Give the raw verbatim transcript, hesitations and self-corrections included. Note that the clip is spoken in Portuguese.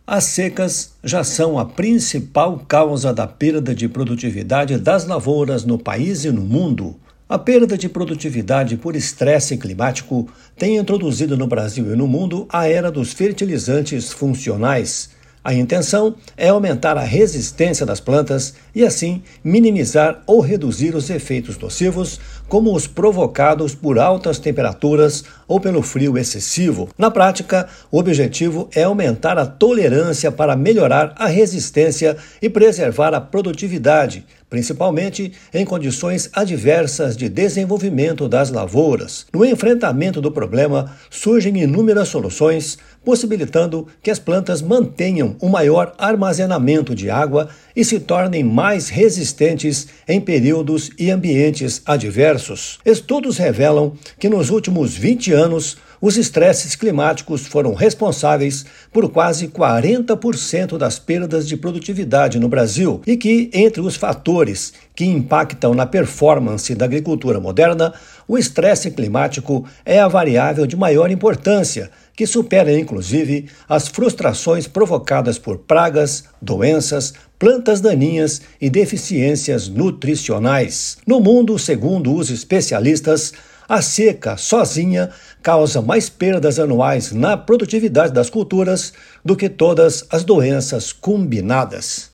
As secas já são a principal causa da perda de produtividade das lavouras no país e no mundo. A perda de produtividade por estresse climático tem introduzido no Brasil e no mundo a era dos fertilizantes funcionais. A intenção é aumentar a resistência das plantas e, assim, minimizar ou reduzir os efeitos nocivos, como os provocados por altas temperaturas ou pelo frio excessivo. Na prática, o objetivo é aumentar a tolerância para melhorar a resistência e preservar a produtividade, principalmente em condições adversas de desenvolvimento das lavouras. No enfrentamento do problema, surgem inúmeras soluções, possibilitando que as plantas mantenham um maior armazenamento de água e se tornem mais resistentes em períodos e ambientes adversos. Estudos revelam que nos últimos vinte anos, os estresses climáticos foram responsáveis por quase quarenta por cento das perdas de produtividade no Brasil e que, entre os fatores que impactam na performance da agricultura moderna, o estresse climático é a variável de maior importância, que supera, inclusive, as frustrações provocadas por pragas, doenças, plantas daninhas e deficiências nutricionais. No mundo, segundo os especialistas, a seca sozinha causa mais perdas anuais na produtividade das culturas do que todas as doenças combinadas.